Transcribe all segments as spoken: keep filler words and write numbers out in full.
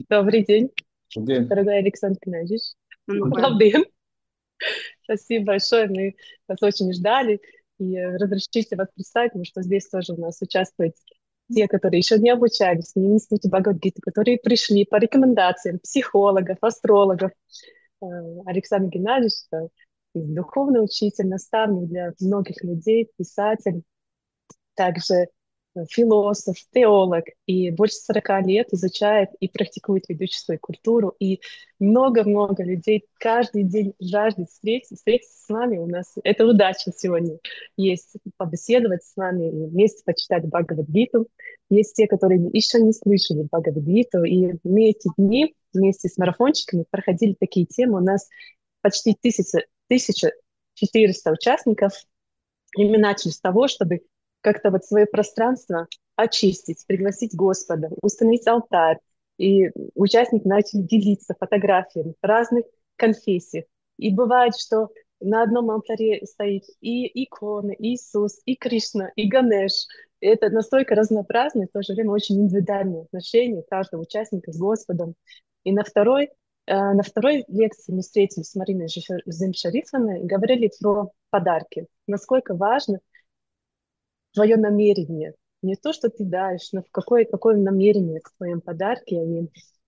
Добрый день, День. дорогой Александр Геннадьевич. Labdien. Лавден. Спасибо большое. Мы вас очень ждали. И э, разрешите вас представить, потому что здесь тоже у нас участвуют те, которые еще не обучались в Институте Бхагавадгиты, которые пришли по рекомендациям психологов, астрологов. Э, Александр Геннадьевич — это духовный учитель, наставник для многих людей, писатель, также э, философ, теолог, и больше сорока лет изучает и практикует ведическую культуру, и много-много людей каждый день жаждет встретиться, встретиться с нами. У нас это удача сегодня есть побеседовать с вами и вместе почитать Бхагавад-гиту. Есть те, которые еще не слышали Бхагавад-гиту, и мы эти дни вместе с марафончиками проходили такие темы. У нас почти тысяча, тысяча четыреста участников. И мы начали с того, чтобы как-то вот свое пространство очистить, пригласить Господа, установить алтарь. И участники начали делиться фотографиями разных конфессий. И бывает, что на одном алтаре стоит и иконы, и Иисус, и Кришна, и Ганеш. И это настолько разнообразно, и в то же время очень индивидуальное отношение каждого участника с Господом. И на второй, э, на второй лекции мы встретились с Мариной Зим-Шарифовной и говорили про подарки. Насколько важно твое намерение. Не то, что ты даешь, но в какое, какое намерение к твоим подарке. Они.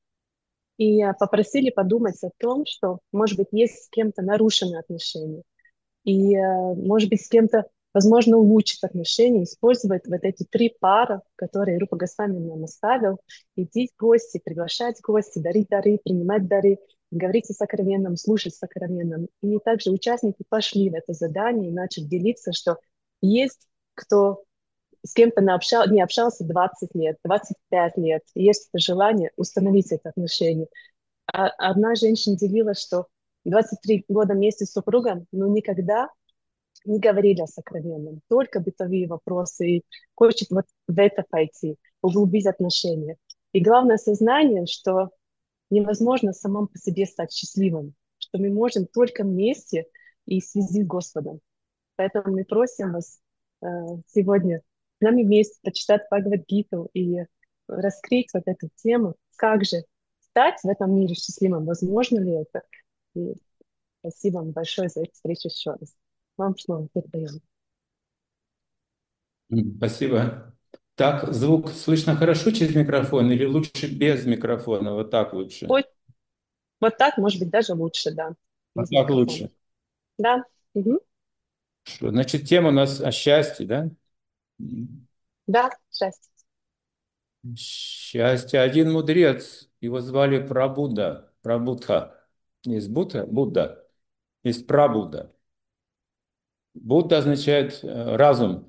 И э, попросили подумать о том, что, может быть, есть с кем-то нарушены отношения. И, э, может быть, с кем-то, возможно, улучшить отношения, использовать вот эти три пара, которые Рупа Госвами нам оставил. Идти в гости, приглашать в гости, дарить дары, принимать дары, говорить о сокровенном, слушать о сокровенном. И также участники пошли в это задание и начали делиться, что есть кто с кем-то не, общал, не общался двадцать лет, двадцать пять лет. И есть это желание установить это отношение. А одна женщина делилась, что двадцать три года вместе с супругом, но никогда не говорили о сокровенном, только бытовые вопросы, и хочет вот в это пойти, углубить отношения. И главное сознание, что невозможно самому по себе стать счастливым, что мы можем только вместе и в связи с Господом. Поэтому мы просим вас э, сегодня с нами вместе прочитать Бхагавад-гиту и раскрыть вот эту тему, как же стать в этом мире счастливым, возможно ли это. И спасибо вам большое за эту встречу еще раз. Вам слово передаем. М, Спасибо. Так, звук слышно хорошо через микрофон или лучше без микрофона? Вот так лучше. Вот, вот так, может быть, даже лучше, да, Вот без так микрофона. лучше. Да, мгм. Что, значит, тема у нас о счастье, да? М. Да, счастье. Счастье. Один мудрец, его звали Прабуда, Прабудха. Есть Будда, Будда, есть Прабуда. Будда означает э, разум.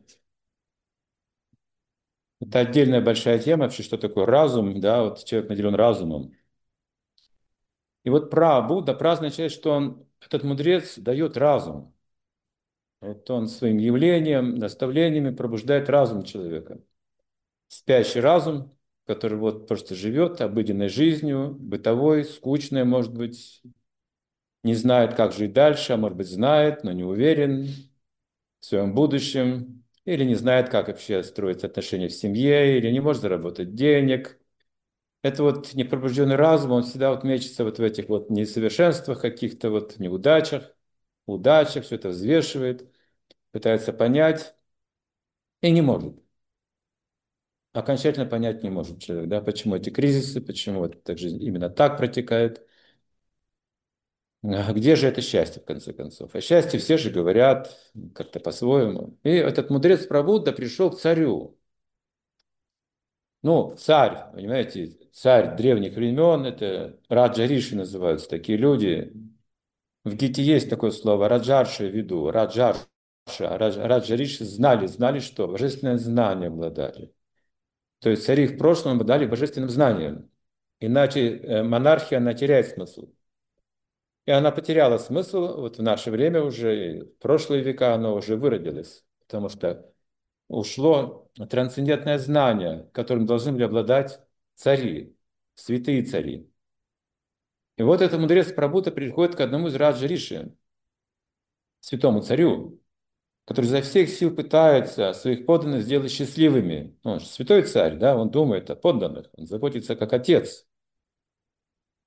Это отдельная большая тема вообще, что такое разум, да, вот человек наделен разумом. И вот пра, Будда, пра означает, что он, этот мудрец дает разум. Вот он своим явлением, наставлениями пробуждает разум человека. Спящий разум, который вот просто живет обыденной жизнью, бытовой, скучной, может быть, не знает, как жить дальше, а может быть, знает, но не уверен в своем будущем, или не знает, как вообще строить отношения в семье, или не может заработать денег. Это вот непробужденный разум, он всегда вот мечется вот в этих вот несовершенствах, каких-то вот неудачах, удачах, все это взвешивает, пытается понять и не может. Окончательно понять не может человек, да, почему эти кризисы, почему вот так жизнь именно так протекает. А где же это счастье, в конце концов? О счастье все же говорят как-то по-своему. И этот мудрец Прабудда пришел к царю. Ну, царь, понимаете, царь древних времен, это Раджа Риши называются такие люди. В Гите есть такое слово раджарши в виду, раджарша, радж, раджариши знали, знали что? Божественное знание обладали. То есть цари в прошлом обладали божественным знанием. Иначе э, монархия, она теряет смысл. И она потеряла смысл, вот в наше время уже, и в прошлые века оно уже выродилось, потому что ушло трансцендентное знание, которым должны были обладать цари, святые цари. И вот этот мудрец Прабhuта приходит к одному из раджа Риши, святому царю, который изо всех сил пытается своих подданных сделать счастливыми. Ну, он же святой царь, да, он думает о подданных, он заботится как отец.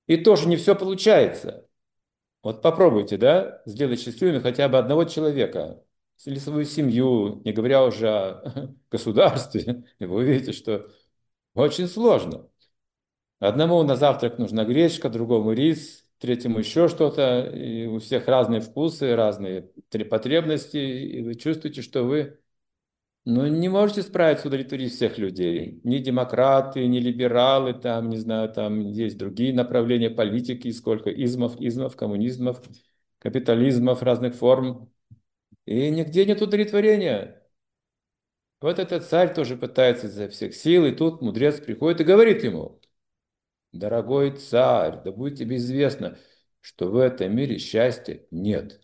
И тоже не все получается. Вот попробуйте, да, сделать счастливыми хотя бы одного человека или свою семью, не говоря уже о государстве, и вы увидите, что очень сложно. Одному на завтрак нужна гречка, другому рис, третьему еще что-то, и у всех разные вкусы, разные тре- потребности, и вы чувствуете, что вы, ну, не можете справиться, удовлетворить всех людей. Ни демократы, ни либералы, там, не знаю, там есть другие направления политики, сколько измов, измов, коммунизмов, капитализмов разных форм. И нигде нет удовлетворения. Вот этот царь тоже пытается изо всех сил, и тут мудрец приходит и говорит ему: дорогой царь, да будет тебе известно, что в этом мире счастья нет.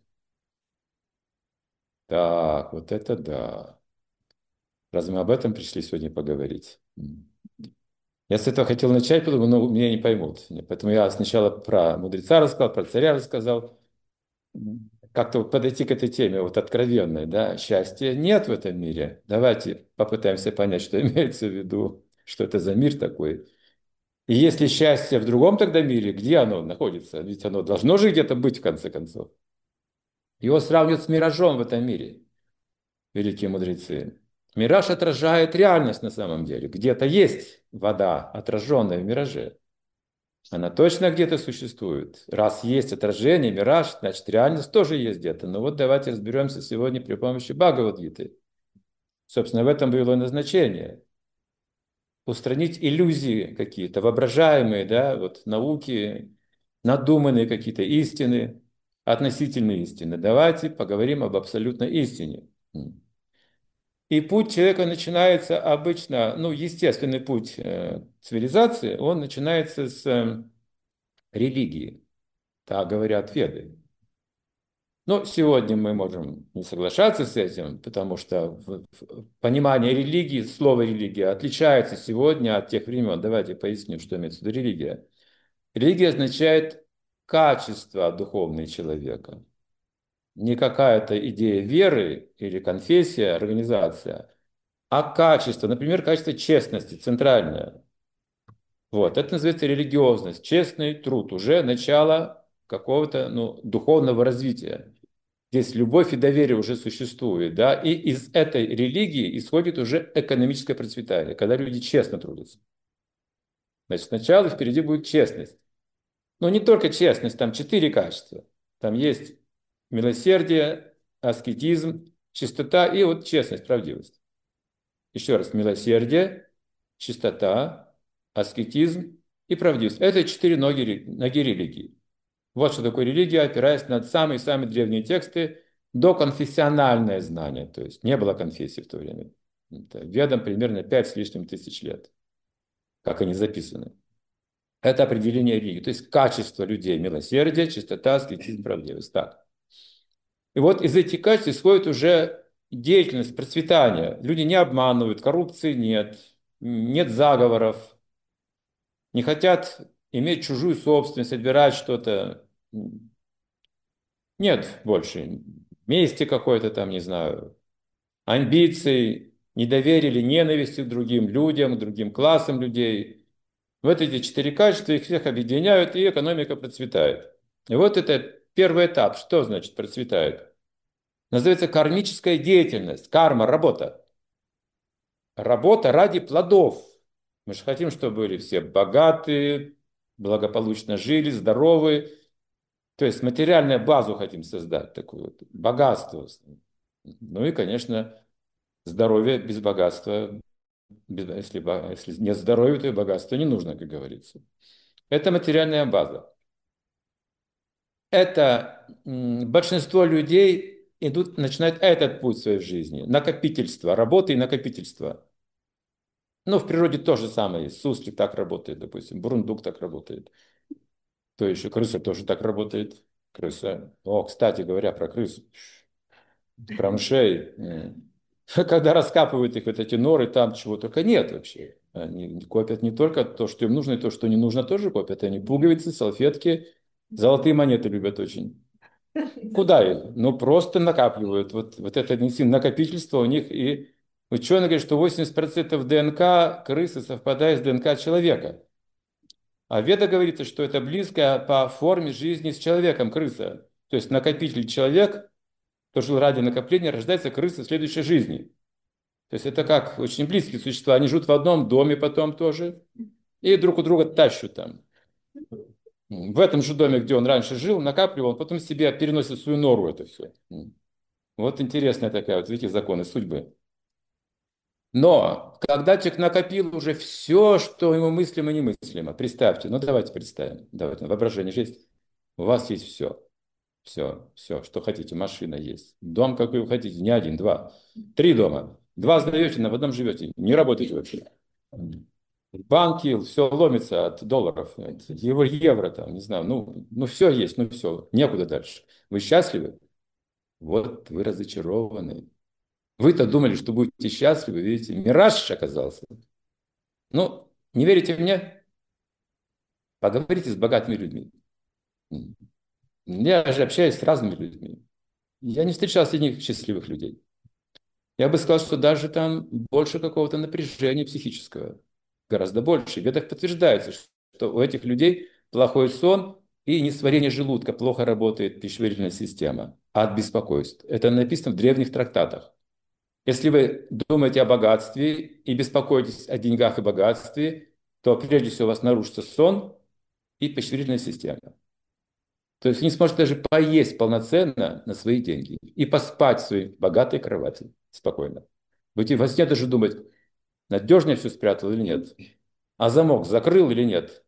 Так, вот это да. Разве мы об этом пришли сегодня поговорить? М. Я с этого хотел начать, потому но меня не поймут. Поэтому я сначала про мудреца рассказал, про царя рассказал. М. Как-то вот подойти к этой теме, вот откровенной, да, счастья нет в этом мире. Давайте попытаемся понять, что имеется в виду, что это за мир такой. И если счастье в другом тогда мире, где оно находится? Ведь оно должно же где-то быть, в конце концов. Его сравнивают с миражом в этом мире, великие мудрецы. Мираж отражает реальность на самом деле. Где-то есть вода, отраженная в мираже. Она точно где-то существует. Раз есть отражение, мираж, значит реальность тоже есть где-то. Но вот давайте разберемся сегодня при помощи Бхагавад-гиты. Собственно, в этом было и назначение. Устранить иллюзии какие-то, воображаемые, да, вот науки, надуманные какие-то истины, относительные истины. Давайте поговорим об абсолютной истине. И путь человека начинается обычно, ну, естественный путь э, цивилизации, он начинается с э, религии, так говорят веды. Но сегодня мы можем не соглашаться с этим, потому что в- в- понимание религии, слово религия отличается сегодня от тех времен. Давайте поясним, что имеется в виду религия. Религия означает качество духовного человека. Не какая-то идея веры или конфессия, организация, а качество, например, качество честности, центральное. Вот, это называется религиозность, честный труд, уже начало какого-то, ну, духовного развития. Здесь любовь и доверие уже существует, да, и из этой религии исходит уже экономическое процветание, когда люди честно трудятся. Значит, сначала впереди будет честность. Но не только честность, там четыре качества. Там есть милосердие, аскетизм, чистота и вот честность, правдивость. Еще раз, милосердие, чистота, аскетизм и правдивость. Это четыре ноги, ноги религии. Вот что такое религия, опираясь на самые-самые древние тексты, доконфессиональное знание. То есть не было конфессии в то время. Это ведам примерно пять с лишним тысяч лет, как они записаны. Это определение религии, то есть качество людей, милосердие, чистота, аскетизм, правдивость. Так. И вот из этих качеств исходит уже деятельность, процветание. Люди не обманывают, коррупции нет, нет заговоров, не хотят иметь чужую собственность, отбирать что-то. Нет больше мести какой-то там, не знаю, амбиций, недоверия или ненависти к другим людям, к другим классам людей. Вот эти четыре качества их всех объединяют, и экономика процветает. И вот это первый этап. Что значит процветает? Называется кармическая деятельность. Карма, работа. Работа ради плодов. Мы же хотим, чтобы были все богатые, благополучно жили, здоровы. То есть материальную базу хотим создать, такую вот, богатство. Ну и, конечно, здоровье без богатства. Без- Если, бо- если нет здоровья, то и богатство не нужно, как говорится. Это материальная база. Это м, большинство людей идут, начинают этот путь в своей жизни. Накопительство, работа и накопительство. Ну, в природе то же самое есть. Суслик так работает, допустим, бурундук так работает. То еще крыса тоже так работает. Крыса. О, кстати говоря, про крысу. Про мышей. М. Когда раскапывают их вот эти норы, там чего только нет вообще. Они копят не только то, что им нужно, и то, что не нужно, тоже копят. Они пуговицы, салфетки, золотые монеты любят очень. Куда их? Ну, просто накапливают. Вот, вот это действительно накопительство у них. И ученые говорят, что восемьдесят процентов ДНК крысы совпадает с ДНК человека. А в Ведах говорится, что это близко по форме жизни с человеком, крыса. То есть накопитель человек, кто жил ради накопления, рождается крыса в следующей жизни. То есть это как очень близкие существа. Они живут в одном доме потом тоже. И друг у друга тащут там. В этом же доме, где он раньше жил, накапливал, он потом себе переносит в свою нору это все. Вот интересная такая, вот видите, законы судьбы. Но когда человек накопил уже все, что ему мыслимо и немыслимо, представьте, ну давайте представим, давайте, воображение же есть, у вас есть все, все, все, что хотите, машина есть, дом какой вы хотите, не один, два, три дома, два сдаете, на в одном живете, не работаете вообще. Банки, все ломится от долларов, от евро, евро там, не знаю, ну, ну все есть, ну все, некуда дальше. Вы счастливы? Вот вы разочарованы. Вы-то думали, что будете счастливы, видите, мираж оказался. Ну, не верите мне? Поговорите с богатыми людьми. Я же общаюсь с разными людьми. Я не встречал среди них счастливых людей. Я бы сказал, что даже там больше какого-то напряжения психического. Гораздо больше. В Ведах подтверждается, что у этих людей плохой сон и несварение желудка, плохо работает пищеварительная система от беспокойств. Это написано в древних трактатах. Если вы думаете о богатстве и беспокоитесь о деньгах и богатстве, то прежде всего у вас нарушится сон и пищеварительная система. То есть вы не сможете даже поесть полноценно на свои деньги и поспать в своей богатой кровати спокойно. Будете во сне даже думать, надежно я все спрятал или нет, а замок закрыл или нет.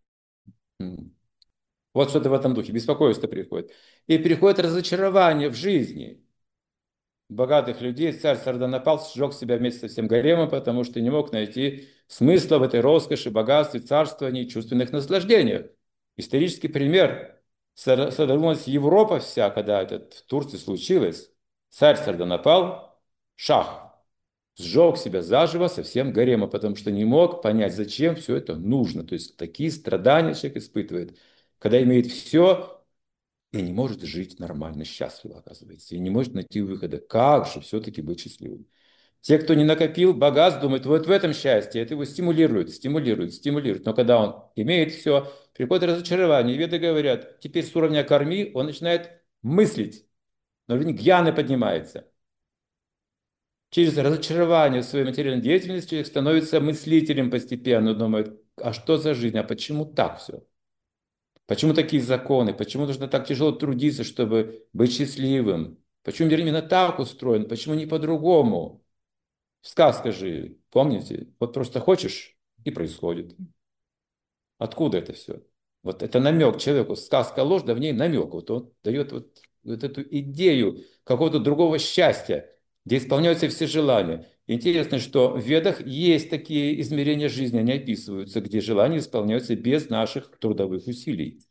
Вот что-то в этом духе, беспокойство приходит. И приходит разочарование в жизни. Богатых людей царь Сарданапал сжег себя вместе со всем гаремом, потому что не мог найти смысла в этой роскоши, богатстве, царствовании, чувственных наслаждениях. Исторический пример. Содрогнулась Европа вся, когда это в Турции случилось. Царь Сарданапал, шах, сжег себя заживо со всем гаремом, потому что не мог понять, зачем все это нужно. То есть такие страдания человек испытывает, когда имеет все, и не может жить нормально, счастливо, оказывается, и не может найти выхода. Как же все-таки быть счастливым? Те, кто не накопил богатств, думают, вот в этом счастье, это его стимулирует, стимулирует, стимулирует. Но когда он имеет все, приходит разочарование. И веды говорят, теперь с уровня корми он начинает мыслить, но уровень гьяны поднимается. Через разочарование в своей материальной деятельности человек становится мыслителем постепенно, думает, а что за жизнь, а почему так все? Почему такие законы? Почему нужно так тяжело трудиться, чтобы быть счастливым? Почему мир именно так устроен? Почему не по-другому? Сказка же, помните? Вот просто хочешь, и происходит. Откуда это все? Вот это намек человеку. Сказка ложь, да в ней намек. Вот он дает вот, вот эту идею какого-то другого счастья, где исполняются все желания. Интересно, что в Ведах есть такие измерения жизни, они описываются, где желания исполняются без наших трудовых усилий.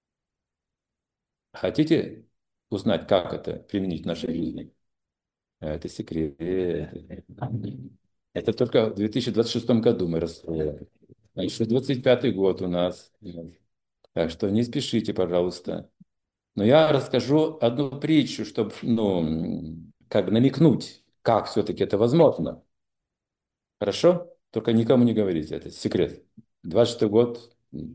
Хотите узнать, как это применить в нашей жизни? Это секрет. Это только в две тысячи двадцать шестом году мы раскроем. А еще двадцать пятый год у нас. Так что не спешите, пожалуйста. Но я расскажу одну притчу, чтобы, ну, как намекнуть, как все-таки это возможно. Хорошо? Только никому не говорите, это секрет. двадцать шестой год.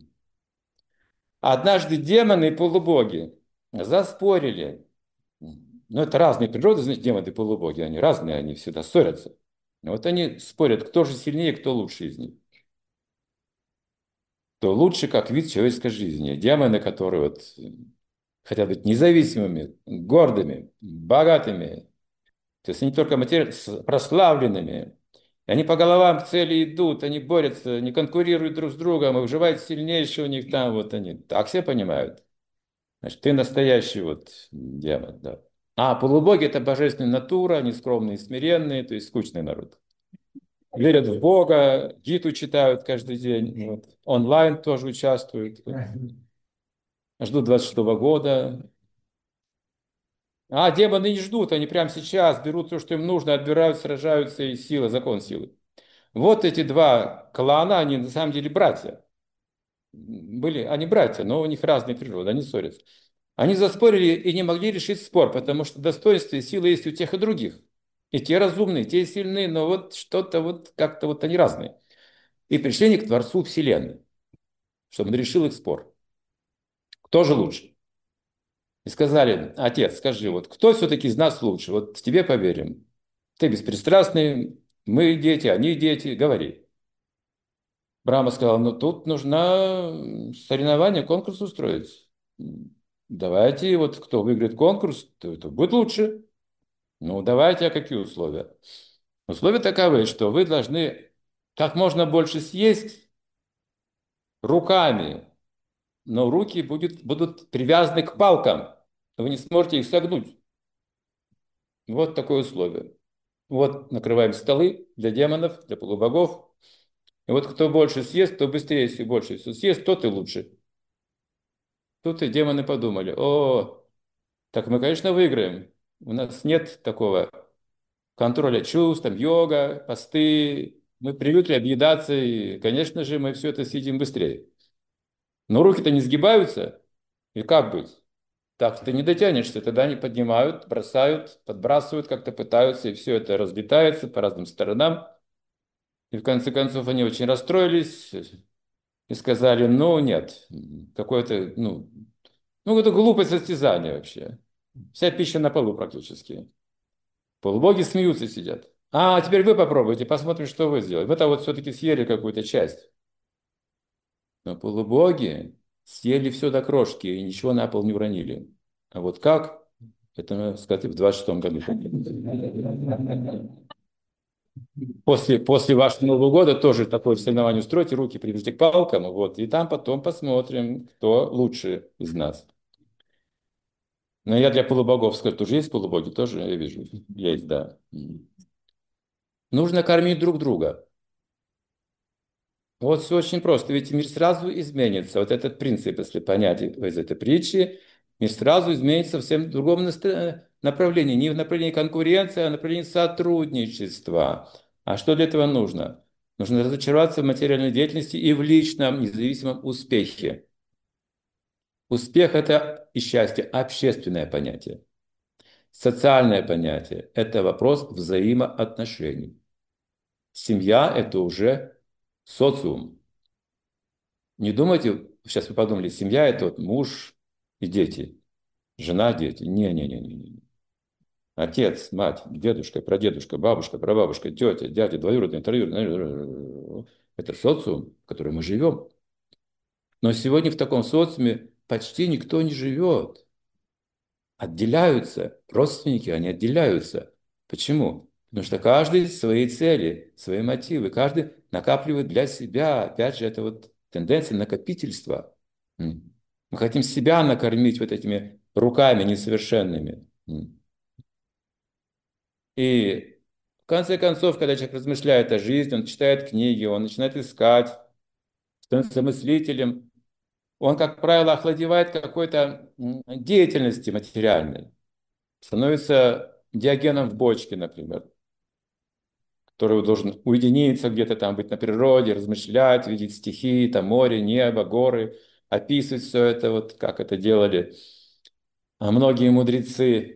Однажды демоны и полубоги заспорили. Ну, это разные природы, значит, демоны и полубоги, они разные, они всегда ссорятся. Вот они спорят, кто же сильнее, кто лучше из них. Кто лучше, как вид человеческой жизни. Демоны, которые вот хотят быть независимыми, гордыми, богатыми, то есть они только материально прославленными. И они по головам цели идут, они борются, они конкурируют друг с другом, и выживает сильнейший у них там, вот они так все понимают. Значит, ты настоящий вот демон, да. А полубоги – это божественная натура, они скромные, смиренные, то есть скучный народ. Верят в Бога, гиту читают каждый день, вот. Онлайн тоже участвуют. Ждут двадцать шестого года. А демоны не ждут, они прямо сейчас берут то, что им нужно, отбирают, сражаются, и сила, закон силы. Вот эти два клана, они на самом деле братья. Были, они братья, но у них разные природы, они ссорятся. Они заспорили и не могли решить спор, потому что достоинство и сила есть у тех и других. И те разумные, и те сильные, но вот что-то вот как-то вот они разные. И пришли они к Творцу Вселенной. чтобы он решил их спор. Кто же лучше? И сказали: отец, скажи, вот кто все-таки из нас лучше? Вот тебе поверим. Ты беспристрастный, мы дети, они дети, говори. Брахма сказал: ну тут нужно соревнование, конкурс устроить. Давайте, вот кто выиграет конкурс, то это будет лучше. Ну давайте, а какие условия? Условия таковы, что вы должны как можно больше съесть руками, но руки будет, будут привязаны к палкам. Вы не сможете их согнуть. Вот такое условие. Вот накрываем столы для демонов, для полубогов. И вот кто больше съест, кто быстрее все больше все съест, тот и лучше. Тут и демоны подумали: о, так мы, конечно, выиграем. У нас нет такого контроля чувств, там, йога, посты. Мы привыкли объедаться, и, конечно же, мы все это съедим быстрее. Но руки-то не сгибаются, и как быть? Так ты не дотянешься, тогда они поднимают, бросают, подбрасывают, как-то пытаются, и все это разлетается по разным сторонам. И в конце концов они очень расстроились и сказали: ну нет, какое-то, ну, ну это глупое состязание вообще. Вся пища на полу практически. Полубоги смеются, сидят. А теперь вы попробуйте, посмотрим, что вы сделаете. Вы-то вот все-таки съели какую-то часть. Но полубоги съели все до крошки и ничего на пол не уронили. А вот как? Это, надо сказать, в двадцать шестом году. После, после вашего Нового года тоже такое соревнование устройте, руки привяжите к палкам, вот, и там потом посмотрим, кто лучше из нас. Но я для полубогов скажу, тоже есть полубоги, тоже я вижу, есть, да. Нужно кормить друг друга. Вот все очень просто, ведь мир сразу изменится. Вот этот принцип, если понять из этой притчи, мир сразу изменится в совсем другом наста- направлении. Не в направлении конкуренции, а в направлении сотрудничества. А что для этого нужно? Нужно разочароваться в материальной деятельности и в личном независимом успехе. Успех – это и счастье – общественное понятие. Социальное понятие – это вопрос взаимоотношений. Семья – это уже социум. Не думайте, сейчас вы подумали, семья – это вот муж и дети, жена, дети. Не-не-не-не. Отец, мать, дедушка, прадедушка, бабушка, прабабушка, тетя, дядя, двоюродный, троюродный. Это социум, в котором мы живем. Но сегодня в таком социуме почти никто не живет. Отделяются, родственники, они отделяются. Почему? Потому что каждый свои цели, свои мотивы, каждый накапливает для себя. Опять же, это вот тенденция накопительства. М. Мы хотим себя накормить вот этими руками несовершенными. М. И в конце концов, когда человек размышляет о жизни, он читает книги, он начинает искать, становится мыслителем, он, как правило, охладевает какой-то м, деятельности материальной, становится Диогеном в бочке, например, который должен уединиться где-то там, быть на природе, размышлять, видеть стихи, там море, небо, горы, описывать все это, вот как это делали а многие мудрецы.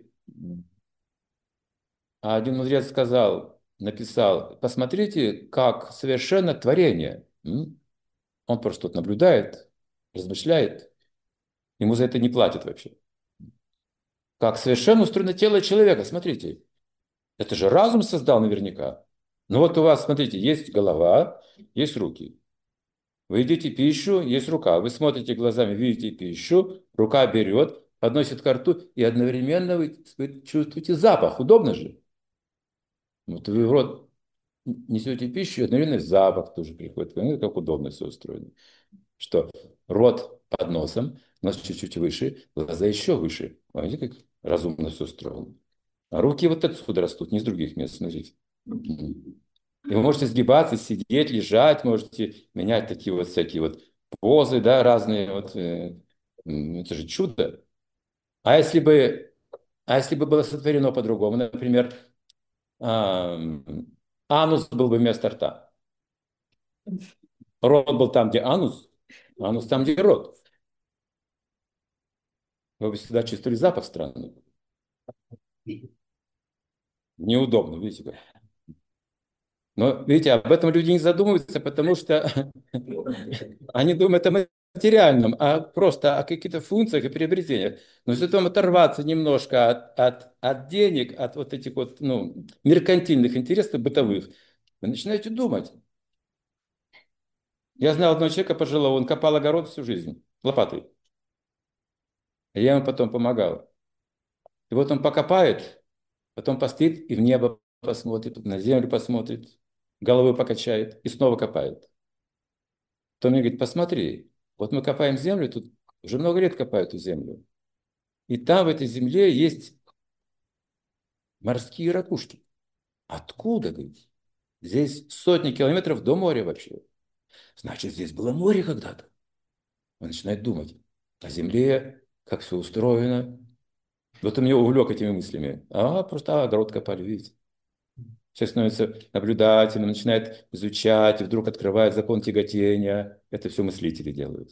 А один мудрец сказал, написал: посмотрите, как совершенно творение. М? Он просто тут наблюдает, размышляет, ему за это не платят вообще. Как совершенно устроено тело человека, смотрите. Это же разум создал наверняка. Ну вот у вас, смотрите, есть голова, есть руки. Вы едите пищу, есть рука. Вы смотрите глазами, видите пищу, рука берет, подносит ко рту, и одновременно вы, вы чувствуете запах. Удобно же? Вот вы в рот несете пищу, и одновременно запах тоже приходит. Ну, как удобно все устроено. Что рот под носом, нос чуть-чуть выше, глаза еще выше. Видите, как разумно все устроено. А руки вот отсюда растут, не с других мест, смотрите. И вы можете сгибаться, сидеть, лежать, можете менять такие вот всякие вот позы, да, разные. Вот, э, это же чудо. А если бы, а если бы было сотворено по-другому, например, а, анус был бы вместо рта. Рот был там, где анус, анус там, где рот. Вы бы всегда чувствовали запах странный. Неудобно, видите как. Но, видите, об этом люди не задумываются, потому что они думают о материальном, а просто о каких-то функциях и приобретениях. Но если там оторваться немножко от, от, от денег, от вот этих вот, ну, меркантильных интересов бытовых, вы начинаете думать. Я знал одного человека пожилого, он копал огород всю жизнь лопатой. А я ему потом помогал. И вот он покопает, потом постоит и в небо посмотрит, на землю посмотрит, головой покачает и снова копает. Потом мне говорит, посмотри, вот мы копаем землю, тут уже много лет копают эту землю. И там в этой земле есть морские ракушки. Откуда, говорит? Здесь сотни километров до моря вообще. Значит, здесь было море когда-то. Он начинает думать о земле, как все устроено. Вот он меня увлек этими мыслями. А, просто огород копали, видите. Человек становится наблюдательным, начинает изучать, и вдруг открывает закон тяготения. Это все мыслители делают.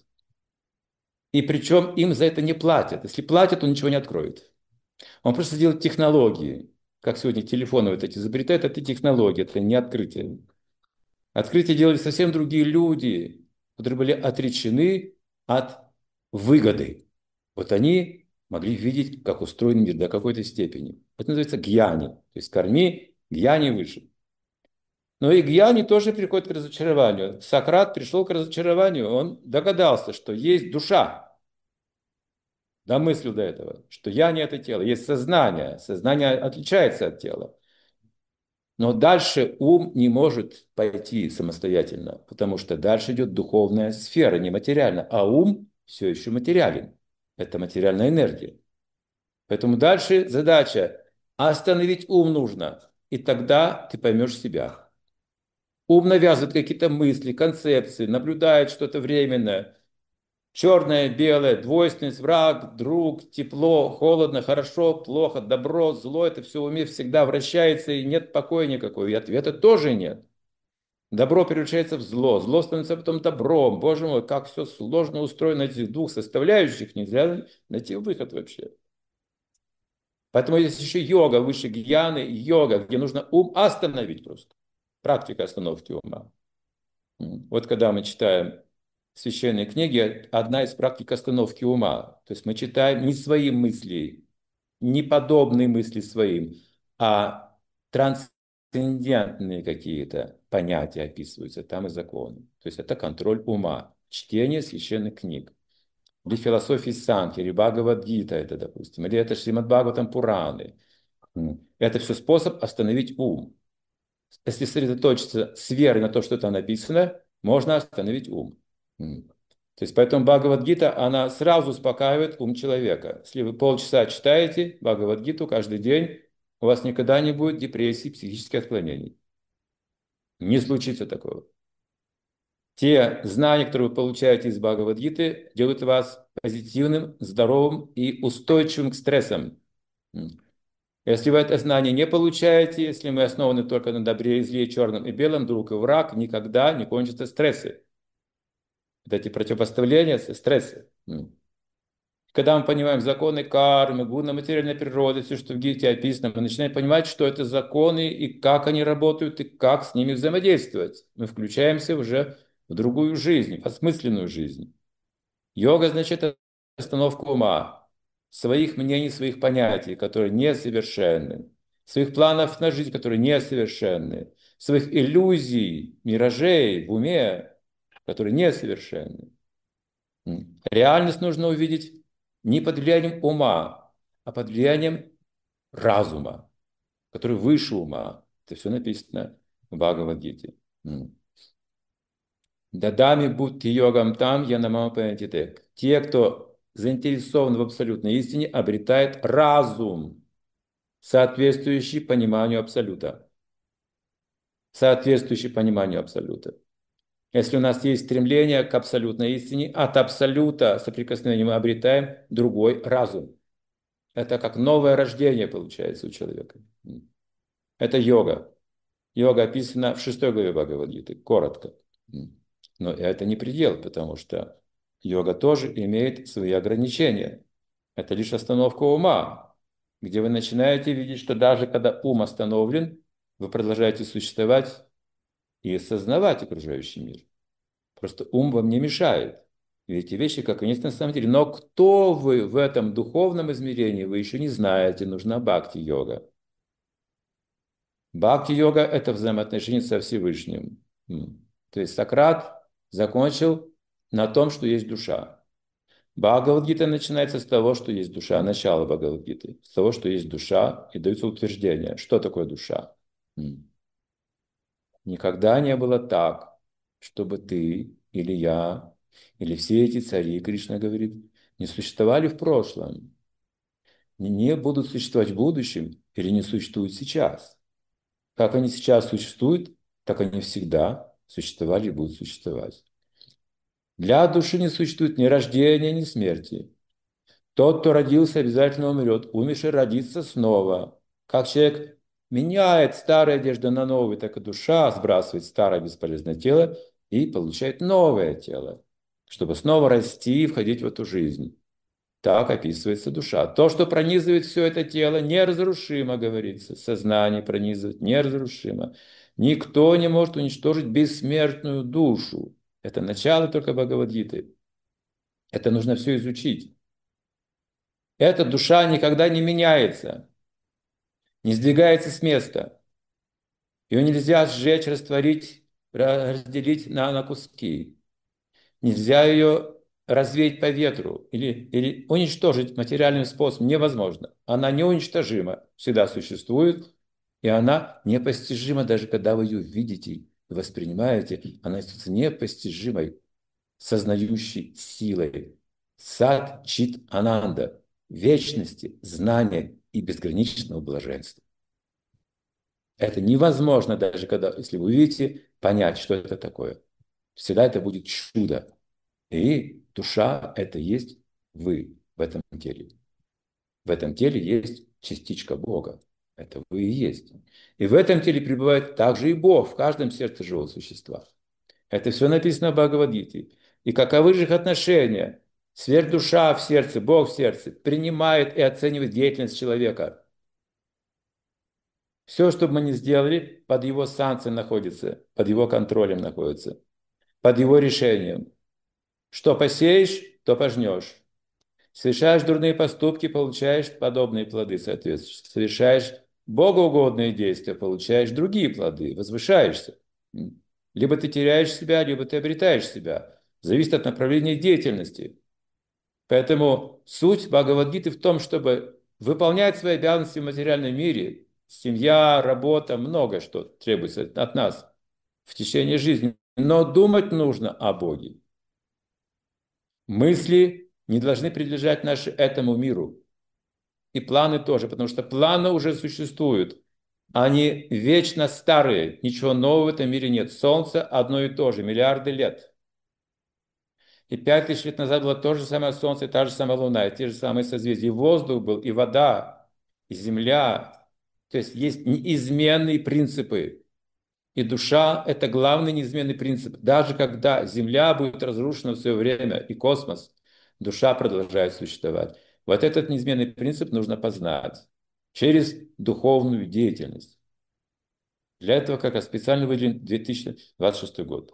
И причем им за это не платят. Если платят, он ничего не откроет. Он просто делает технологии. Как сегодня телефоны вот эти изобретают, это технологии, это не открытие. Открытие делали совсем другие люди, которые были отречены от выгоды. Вот они могли видеть, как устроен мир до какой-то степени. Это называется гьяни. То есть корми, гьяни выше. Но и гьяни тоже приходит к разочарованию. Сократ пришел к разочарованию. Он догадался, что есть душа. Домыслил до этого, что я не это тело. Есть сознание. Сознание отличается от тела. Но дальше ум не может пойти самостоятельно, потому что дальше идет духовная сфера, не материальная, а ум все еще материален. Это материальная энергия. Поэтому дальше задача остановить ум нужно, и тогда ты поймешь себя. Ум навязывает какие-то мысли, концепции, наблюдает что-то временное. Черное, белое, двойственность, враг, друг, тепло, холодно, хорошо, плохо, добро, зло. Это все в уме всегда вращается, и нет покоя никакого. И ответа тоже нет. Добро превращается в зло, зло становится потом добром. Боже мой, как все сложно устроено этих двух составляющих, нельзя найти выход вообще. Поэтому есть еще йога, выше гьяны, йога, где нужно ум остановить просто. Практика остановки ума. Вот когда мы читаем священные книги, одна из практик остановки ума. То есть мы читаем не свои мысли, не подобные мысли своим, а трансцендентные какие-то понятия описываются там и законы. То есть это контроль ума, чтение священных книг. Или философии Санхи, или Бхагавад-гита это, допустим, или это Шримад Бхагаватам Пураны. Это все способ остановить ум. Если сосредоточиться с верой на то, что там написано, можно остановить ум. То есть поэтому Бхагавад-гита, она сразу успокаивает ум человека. Если вы полчаса читаете Бхагавад-гиту каждый день, у вас никогда не будет депрессии, психических отклонений. Не случится такого. Те знания, которые вы получаете из Бхагавад-гиты, делают вас позитивным, здоровым и устойчивым к стрессам. Если вы это знание не получаете, если мы основаны только на добре и зле, черном и белом, друг и враг, никогда не кончатся стрессы. Вот эти противопоставления, стрессы. Когда мы понимаем законы кармы, гуна материальной природы, все, что в Гите описано, мы начинаем понимать, что это законы и как они работают, и как с ними взаимодействовать. Мы включаемся уже в другую жизнь, в осмысленную жизнь. Йога значит остановку ума, своих мнений, своих понятий, которые несовершенны, своих планов на жизнь, которые несовершенны, своих иллюзий, миражей в уме, которые несовершенны. Реальность нужно увидеть не под влиянием ума, а под влиянием разума, который выше ума. Это все написано в Бхагавад-гите. Дадами будьте йогам там, я намама панятите. Те, кто заинтересован в абсолютной истине, обретает разум, соответствующий пониманию абсолюта. Соответствующий пониманию абсолюта. Если у нас есть стремление к абсолютной истине, от абсолюта соприкосновения мы обретаем другой разум. Это как новое рождение получается у человека. Это йога. Йога описана в шестой главе Бхагавад-гиты, коротко. Но это не предел, потому что йога тоже имеет свои ограничения. Это лишь остановка ума, где вы начинаете видеть, что даже когда ум остановлен, вы продолжаете существовать и осознавать окружающий мир. Просто ум вам не мешает. И эти вещи, как они есть на самом деле. Но кто вы в этом духовном измерении, вы еще не знаете. Нужна бхакти-йога. Бхакти-йога – это взаимоотношения со Всевышним. М. То есть Сократ закончил на том, что есть душа. Бхагавад-гита начинается с того, что есть душа, начало Бхагавад-гиты, с того, что есть душа, и даются утверждения, что такое душа. М. Никогда не было так, чтобы ты или я, или все эти цари, Кришна говорит, не существовали в прошлом, не, не будут существовать в будущем или не существуют сейчас. Как они сейчас существуют, так они всегда существовали и будут существовать. Для души не существует ни рождения, ни смерти. Тот, кто родился, обязательно умрет. Умерший родится снова. Как человек меняет старую одежду на новую, так и душа сбрасывает старое бесполезное тело и получает новое тело, чтобы снова расти и входить в эту жизнь. Так описывается душа. То, что пронизывает все это тело, неразрушимо, говорится. Сознание пронизывает, неразрушимо. Никто не может уничтожить бессмертную душу. Это начало только Бхагавад-гиты. Это нужно все изучить. Эта душа никогда не меняется, не сдвигается с места. Ее нельзя сжечь, растворить, разделить на, на куски. Нельзя ее развеять по ветру или, или уничтожить материальным способом. Невозможно. Она неуничтожима, всегда существует, и она непостижима, даже когда вы ее видите и воспринимаете. Она становится непостижимой, сознающей силой. Сад чит ананда, вечности, знания и безграничного блаженства. Это невозможно даже, когда, если вы увидите, понять, что это такое. Всегда это будет чудо. И душа – это есть вы в этом теле. В этом теле есть частичка Бога. Это вы и есть. И в этом теле пребывает также и Бог в каждом сердце живого существа. Это все написано в Бхагавад-гите. И каковы же их отношения? Сверхдуша в сердце, Бог в сердце принимает и оценивает деятельность человека. Все, что бы мы ни сделали, под его санкцией находится, под его контролем находится, под его решением. Что посеешь, то пожнешь. Совершаешь дурные поступки, получаешь подобные плоды, соответственно. Совершаешь богоугодные действия, получаешь другие плоды, возвышаешься. Либо ты теряешь себя, либо ты обретаешь себя. Зависит от направления деятельности. Поэтому суть Бхагавад-гиты в том, чтобы выполнять свои обязанности в материальном мире. Семья, работа, много что требуется от нас в течение жизни. Но думать нужно о Боге. Мысли не должны принадлежать наши этому миру. И планы тоже, потому что планы уже существуют. Они вечно старые. Ничего нового в этом мире нет. Солнце одно и то же, миллиарды лет. И пять тысяч лет назад было то же самое Солнце, и та же самая Луна, и те же самые созвездия. И воздух был, и вода, и земля. То есть есть неизменные принципы. И душа – это главный неизменный принцип. Даже когда Земля будет разрушена в свое время, и космос, душа продолжает существовать. Вот этот неизменный принцип нужно познать через духовную деятельность. Для этого как раз специально выделен две тысячи двадцать шестой год.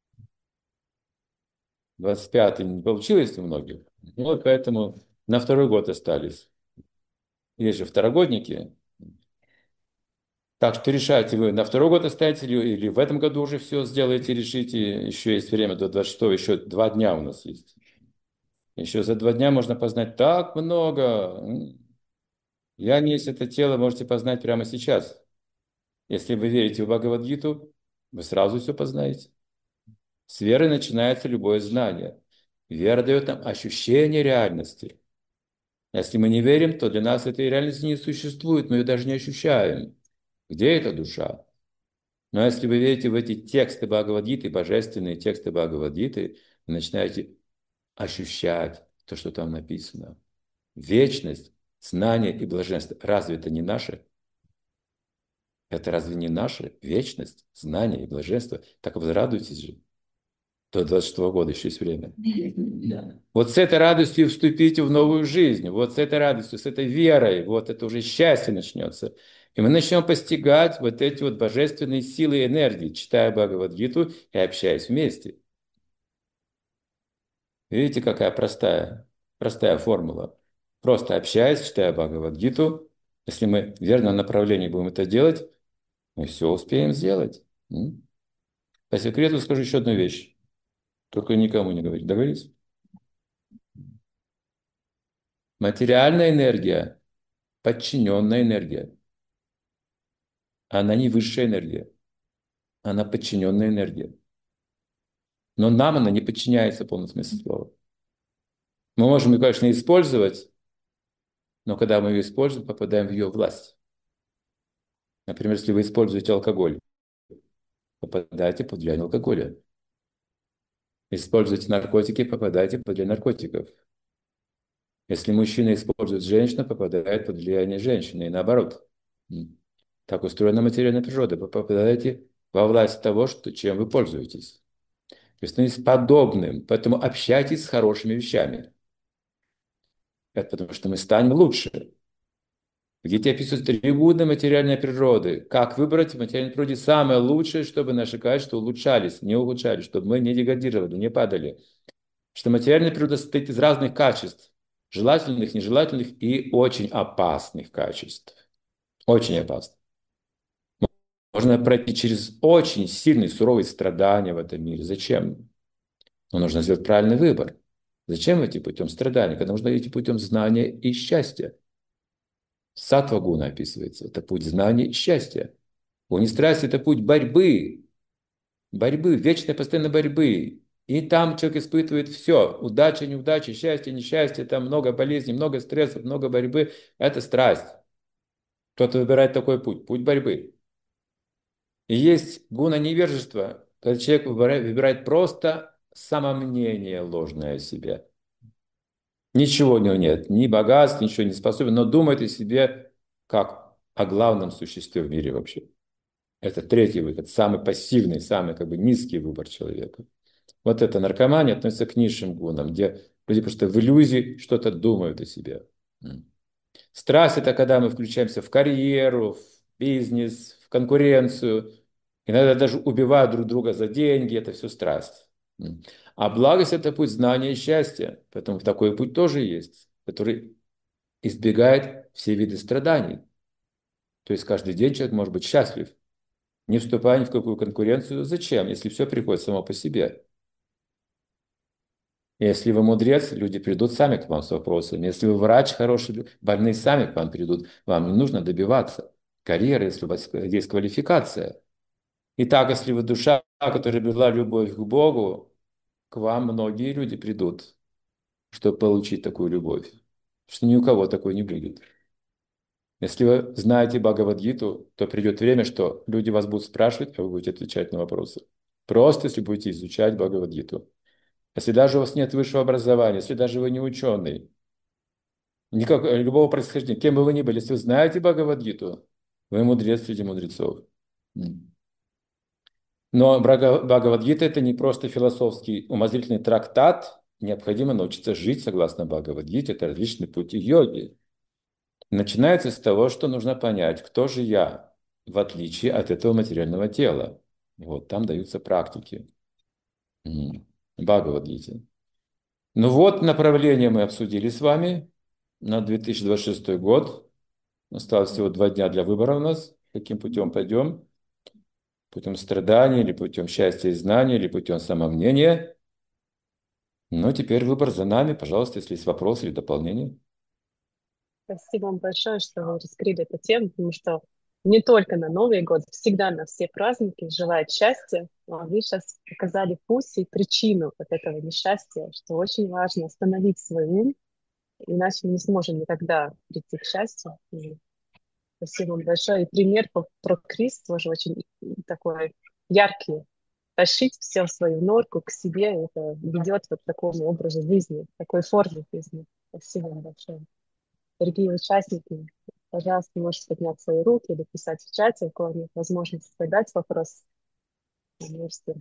двадцать пятый не получилось у многих. Ну, вот поэтому на второй год остались. Есть же второгодники. Так что решайте вы, на второй год оставите или, или в этом году уже все сделаете, решите. Еще есть время до двадцать шестого, еще два дня у нас есть. Еще за два дня можно познать так много. Я не есть это тело, можете познать прямо сейчас. Если вы верите в Бхагавад-гиту, вы сразу все познаете. С веры начинается любое знание. Вера дает нам ощущение реальности. Если мы не верим, то для нас этой реальности не существует, мы ее даже не ощущаем. Где эта душа? Но если вы верите в эти тексты Бхагавад-гиты, божественные тексты Бхагавад-гиты, вы начинаете ощущать то, что там написано. Вечность, знание и блаженство. Разве это не наше? Это разве не наше? Вечность, знание и блаженство. Так вы радуйтесь же. До двадцать шестого года еще есть время. Да. Вот с этой радостью вступите в новую жизнь. Вот с этой радостью, с этой верой. Вот это уже счастье начнется. И мы начнем постигать вот эти вот божественные силы и энергии, читая Бхагавад-гиту и общаясь вместе. Видите, какая простая, простая формула. Просто общаясь, читая Бхагавад-гиту, если мы в верном направлении будем это делать, мы все успеем сделать. М? По секрету скажу еще одну вещь. Только никому не говорить. Договорились? Материальная энергия, подчиненная энергия. Она не высшая энергия. Она подчиненная энергия. Но нам она не подчиняется в полном смысле слова. Мы можем ее, конечно, использовать, но когда мы ее используем, попадаем в ее власть. Например, если вы используете алкоголь, попадаете под влияние алкоголя. Используете наркотики, попадаете под влияние наркотиков. Если мужчина использует женщину, попадает под влияние женщины, и наоборот. М. Так устроена материальная природа. Вы попадаете во власть того, что, чем вы пользуетесь. Вы становитесь подобным, поэтому общайтесь с хорошими вещами. Это потому что мы станем лучше. Где тебе описываются трибуны материальной природы. Как выбрать в материальной природе самое лучшее, чтобы наши качества улучшались, не улучшались, чтобы мы не деградировали, не падали. Что материальная природа состоит из разных качеств. Желательных, нежелательных и очень опасных качеств. Очень опасных. Можно пройти через очень сильные, суровые страдания в этом мире. Зачем? Но нужно сделать правильный выбор. Зачем идти путем страдания, когда нужно идти путем знания и счастья? Саттва-гуна описывается. Это путь знания и счастья. Гуни страсти – это путь борьбы. Борьбы, вечной постоянной борьбы. И там человек испытывает все. Удача, неудача, счастье, несчастье. Там много болезней, много стрессов, много борьбы. Это страсть. Кто-то выбирает такой путь. Путь борьбы. И есть гуна невежества, когда человек выбирает, выбирает просто самомнение ложное о себе. Ничего у него нет, ни богатств, ничего не способен, но думает о себе как о главном существе в мире вообще. Это третий выход, самый пассивный, самый как бы низкий выбор человека. Вот эта наркомания относится к низшим гунам, где люди просто в иллюзии что-то думают о себе. Страсть – это когда мы включаемся в карьеру, в бизнес, в конкуренцию. Иногда даже убивают друг друга за деньги. Это все страсть. А благость – это путь знания и счастья. Поэтому такой путь тоже есть, который избегает все виды страданий. То есть каждый день человек может быть счастлив, не вступая ни в какую конкуренцию. Зачем, если все приходит само по себе? Если вы мудрец, люди придут сами к вам с вопросами. Если вы врач хороший, больные сами к вам придут. Вам не нужно добиваться карьеры, если у вас есть квалификация. Итак, если вы душа, которая обрела любовь к Богу, к вам многие люди придут, чтобы получить такую любовь. Что ни у кого такой не будет. Если вы знаете Бхагавад-гиту, то придет время, что люди вас будут спрашивать, а вы будете отвечать на вопросы. Просто если будете изучать Бхагавад-гиту. Если даже у вас нет высшего образования, если даже вы не ученый, никак, любого происхождения, кем бы вы ни были, если вы знаете Бхагавад-гиту, вы мудрец среди мудрецов. М. Но Брага- Бхагавад-гита – это не просто философский умозрительный трактат, необходимо научиться жить согласно Бхагавад-гите, это различные пути йоги. Начинается с того, что нужно понять, кто же я, в отличие от этого материального тела. Вот там даются практики. М. Бхагавад-гите. Ну вот, направление мы обсудили с вами на две тысячи двадцать шестой год. Осталось всего два дня для выбора у нас. Каким путем пойдем? Путем страдания, или путем счастья и знания, или путем самомнения. Ну, теперь выбор за нами. Пожалуйста, если есть вопросы или дополнения. Спасибо вам большое, что вы раскрыли эту тему, потому что не только на Новый год, всегда на все праздники желают счастья. А вы сейчас показали путь и причину вот этого несчастья, что очень важно остановить свой ум, иначе мы не сможем никогда прийти к счастью. И спасибо вам большое. И пример по- про Крис тоже очень такой яркий. Тащить все в свою норку к себе, это ведет вот к такому образу жизни, такой форме жизни. Спасибо вам большое. Дорогие участники, пожалуйста, можете поднять свои руки или писать в чате, у кого нет возможности задать вопрос. Можете.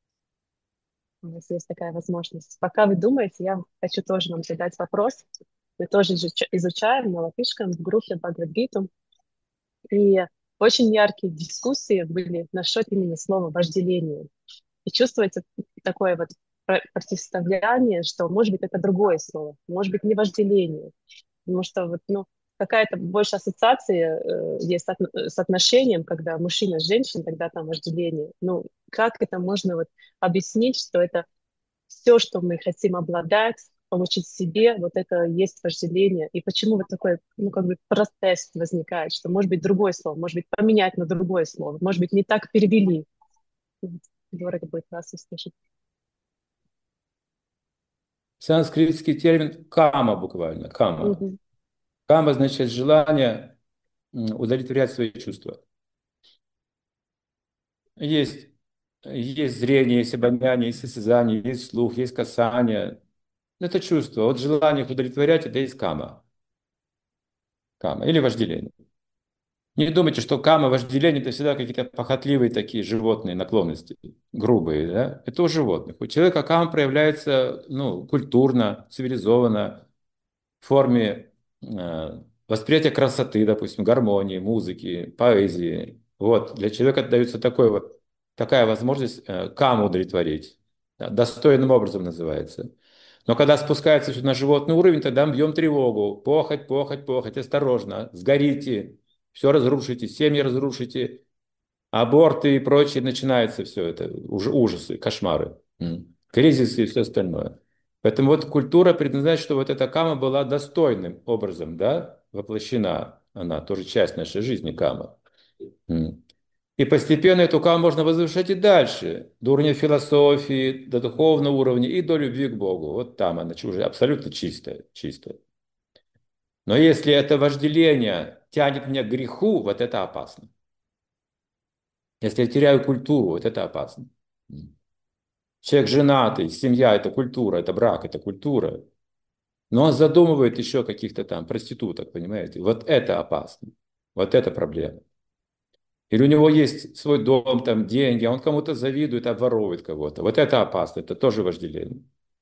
У нас есть такая возможность. Пока вы думаете, я хочу тоже вам задать вопрос. Мы тоже изуч- изучаем на латышском в группе Бхагавад-гиту. И очень яркие дискуссии были насчет именно слова «вожделение». И чувствуется такое вот про- противоставление, что, может быть, это другое слово, может быть, не вожделение. Потому что вот, ну, какая-то больше ассоциация э, есть с, отно- с отношением, когда мужчина с женщиной, тогда там вожделение. Ну, как это можно вот объяснить, что это все, что мы хотим обладать, получить себе, вот это есть вожделение. И почему вот такой, ну, как бы протест возникает, что может быть другое слово, может быть поменять на другое слово, может быть не так перевели. Дорого будет вас услышать. Санскритский термин кама буквально, кама. Мгм. Кама означает желание м, удовлетворять свои чувства. Есть, есть зрение, есть обоняние, есть осязание, есть слух, есть касание. Это чувство. Вот желание их удовлетворять, это и есть кама. Кама или вожделение. Не думайте, что кама, вожделение — это всегда какие-то похотливые такие животные наклонности, грубые, да? Это у животных. У человека кама проявляется, ну, культурно, цивилизованно, в форме э, восприятия красоты, допустим, гармонии, музыки, поэзии. Вот, для человека дается такой вот, такая возможность э, каму удовлетворить. Да, достойным образом называется. Но когда спускается всё на животный уровень, тогда мы бьем тревогу. Похоть, похоть, похоть, осторожно, сгорите, все разрушите, семьи разрушите, аборты и прочее, начинается все это, уж, ужасы, кошмары, м, кризисы и все остальное. Поэтому вот культура предназначена, что вот эта кама была достойным образом, да, воплощена. Она тоже часть нашей жизни, кама. М. И постепенно эту каму можно возвышать и дальше, до уровня философии, до духовного уровня и до любви к Богу. Вот там она уже абсолютно чистая, чистая. Но если это вожделение тянет меня к греху, вот это опасно. Если я теряю культуру, вот это опасно. Человек женатый, семья — это культура, это брак, это культура. Но он задумывает еще каких-то там проституток, понимаете? Вот это опасно. Вот это проблема. Или у него есть свой дом, там деньги, а он кому-то завидует, обворовывает кого-то. Вот это опасно, это тоже вожделение.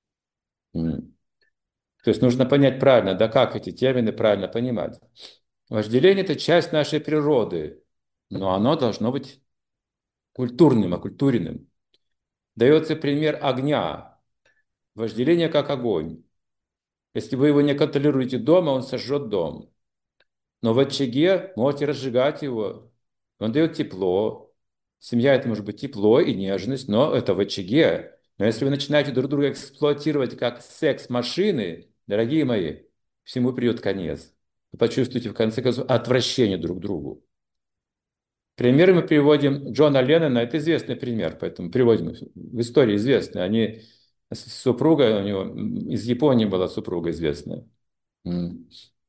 М. То есть нужно понять правильно, да как эти термины правильно понимать. Вожделение — это часть нашей природы, но оно должно быть культурным, окультуренным. Дается пример огня. Вожделение как огонь. Если вы его не контролируете дома, он сожжет дом. Но в очаге можете разжигать его. Он дает тепло. Семья — это может быть тепло и нежность, но это в очаге. Но если вы начинаете друг друга эксплуатировать как секс-машины, дорогие мои, всему придет конец. Вы почувствуете в конце концов отвращение друг к другу. Примеры мы приводим Джона Леннона, это известный пример, поэтому приводим в истории известный. Они с супругой, у него из Японии была супруга известная. М.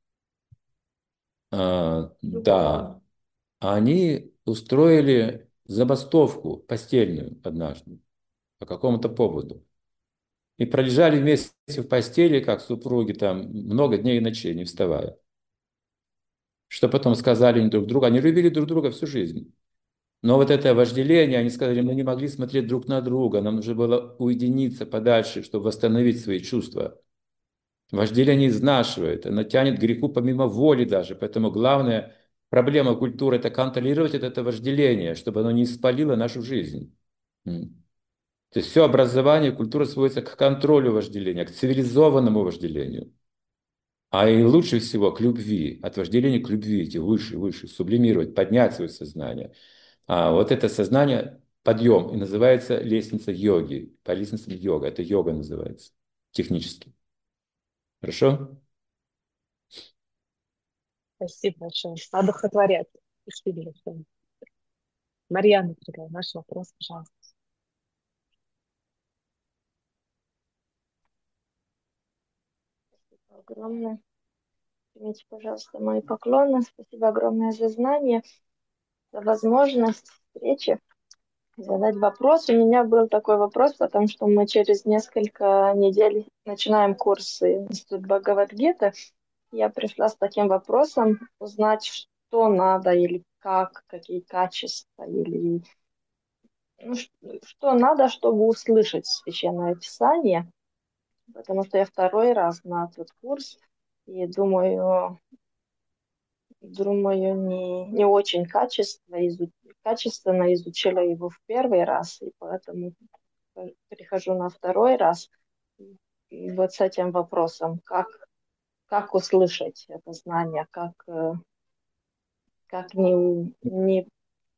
А, да, они устроили забастовку постельную однажды по какому-то поводу. И пролежали вместе в постели, как супруги, там много дней и ночей, не вставая. Что потом сказали они друг другу? Они любили друг друга всю жизнь. Но вот это вожделение, они сказали, мы не могли смотреть друг на друга, нам нужно было уединиться подальше, чтобы восстановить свои чувства. Вожделение изнашивает, оно тянет к греху помимо воли даже. Поэтому главная проблема культуры — это контролировать это, это вожделение, чтобы оно не спалило нашу жизнь. М. То есть все образование, культура сводится к контролю вожделения, к цивилизованному вожделению. А и лучше всего к любви, от вожделения к любви, идти выше, выше, сублимировать, поднять свое сознание. А вот это сознание, подъем, и называется лестница йоги. По лестнице йога, это йога называется технически. Хорошо? Спасибо большое. Одухотворять. Спасибо большое. Марьяна, дорогая, ваш вопрос, пожалуйста. Огромное. Примите, пожалуйста, мои поклоны. Спасибо огромное за знание, за возможность встречи, задать вопрос. У меня был такой вопрос, потому что мы через несколько недель начинаем курсы Институт Бхагавад-гиты. Я пришла с таким вопросом, узнать, что надо или как, какие качества, или ну, ш- что надо, чтобы услышать Священное Писание, потому что я второй раз на этот курс, и думаю, думаю, не, не очень качество изу- качественно изучила его в первый раз, и поэтому прихожу на второй раз. И вот с этим вопросом, как, как услышать это знание, как, э, как не, не,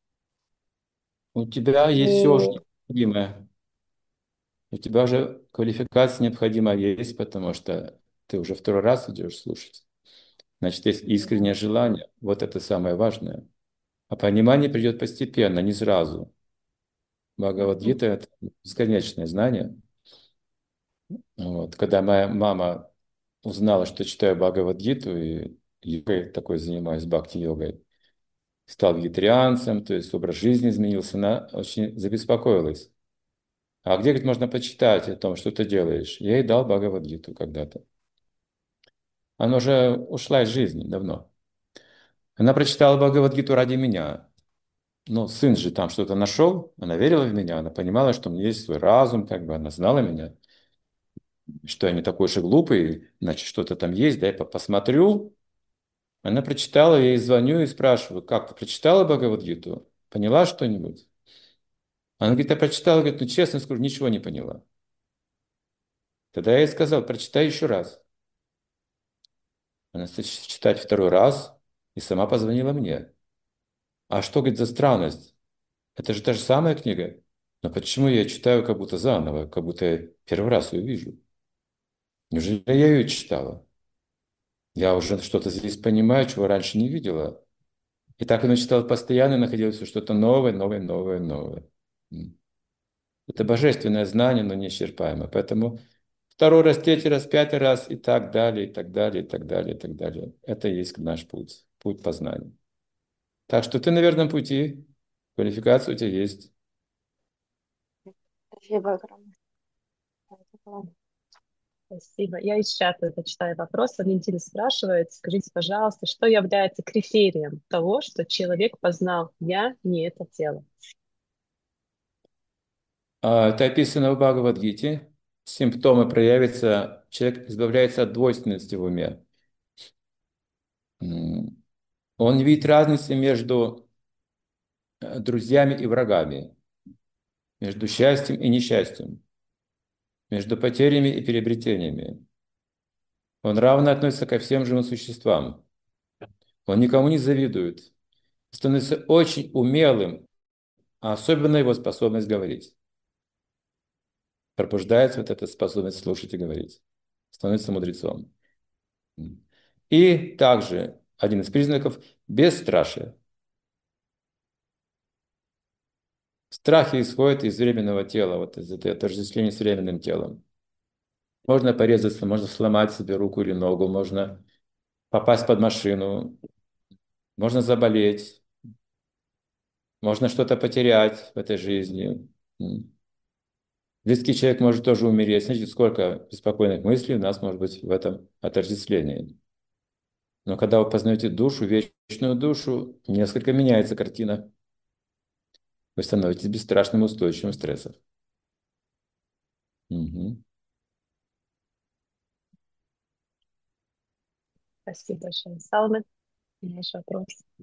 У тебя есть все уже не... необходимое. У тебя уже квалификация необходимая есть, потому что ты уже второй раз идешь слушать. Значит, есть искреннее Да. желание. Вот это самое важное. А понимание придет постепенно, не сразу. Мгм. Бхагавадгита — это бесконечное знание. Вот. Когда моя мама узнала, что читаю Бхагавадгиту и йогой такой занимаюсь, бхакти-йогой, стал вегетарианцем, то есть образ жизни изменился, она очень забеспокоилась. А где, говорит, можно почитать о том, что ты делаешь? Я ей дал Бхагавадгиту когда-то. Она уже ушла из жизни давно. Она прочитала Бхагавадгиту ради меня. Но сын же там что-то нашел, она верила в меня, она понимала, что у меня есть свой разум, как бы она знала меня, что я не такой уж и глупый, значит, что-то там есть, дай я посмотрю. Она прочитала, я ей звоню и спрашиваю, как ты прочитала Бхагавадгиту? Поняла что-нибудь? Она говорит, я прочитала, говорит, ну честно скажу, ничего не поняла. Тогда я ей сказал, прочитай еще раз. Она стала читать второй раз и сама позвонила мне. А что, говорит, за странность? Это же та же самая книга. Но почему я читаю как будто заново, как будто я первый раз ее вижу? Неужели я ее читала? Я уже что-то здесь понимаю, чего раньше не видела. И так она читала постоянно, находилось всё что-то новое, новое, новое, новое. М. Это божественное знание, но неисчерпаемое. Поэтому второй раз, третий раз, пятый раз и так далее, и так далее, и так далее, и так далее. Это и есть наш путь, путь познания. Так что ты на верном пути, квалификация у тебя есть. Спасибо огромное. Спасибо. Я из чата зачитаю вопрос. Валентина спрашивает, скажите, пожалуйста, что является критерием того, что человек познал «я» не это тело? А, Это описано в Бхагавадгите. Симптомы проявятся, человек избавляется от двойственности в уме. М, Он не видит разницы между э, друзьями и врагами, между счастьем и несчастьем, между потерями и приобретениями. Он равно относится ко всем живым существам. Он никому не завидует. Становится очень умелым, а особенно его способность говорить. Пробуждается вот эта способность слушать и говорить. Становится мудрецом. И также один из признаков — бесстрашие. Страхи исходят из временного тела, вот из этого отождествления с временным телом. Можно порезаться, можно сломать себе руку или ногу, можно попасть под машину, можно заболеть, можно что-то потерять в этой жизни. М. Близкий человек может тоже умереть. Знаете, сколько беспокойных мыслей у нас может быть в этом отождествлении. Но когда вы познаете душу, вечную душу, несколько меняется картина. Вы становитесь бесстрашным и устойчивым к стрессам. Мгм. Спасибо большое, Салме. Наш вопрос.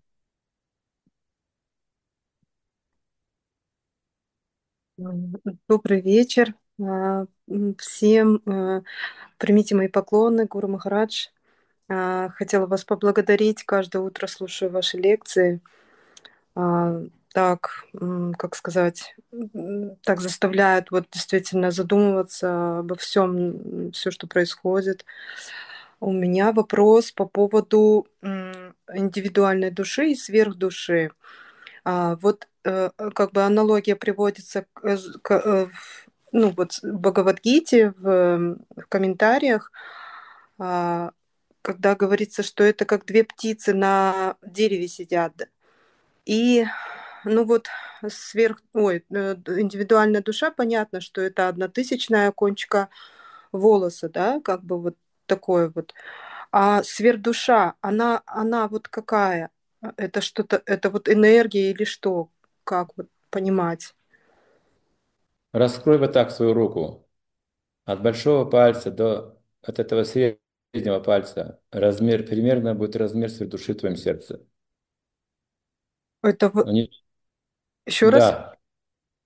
Добрый вечер а, м, всем. а, Примите мои поклоны, Гуру Махарадж. А, Хотела вас поблагодарить. Каждое утро слушаю ваши лекции. А, Так, м, как сказать, м, так заставляют вот действительно задумываться обо всем, все, что происходит. У меня вопрос по поводу м, индивидуальной души и сверхдуши. А, вот, э, э, как бы аналогия приводится к, э, з- к, э, в- ну вот с- в Бхагавадгите, в, м, в комментариях, а, когда говорится, что это как две птицы на дереве сидят. И, ну вот, сверх, ой, э, д- индивидуальная душа, понятно, что это одна тысячная кончика волоса, да, как бы вот такое вот. А сверхдуша, она, она вот какая? А, Это что-то, это вот энергия или что? Как вот понимать? Раскрой вот так свою руку. От большого пальца до от этого среднего пальца размер примерно будет размер своей души в твоем сердце. Это вот Ну, не- еще раз? да,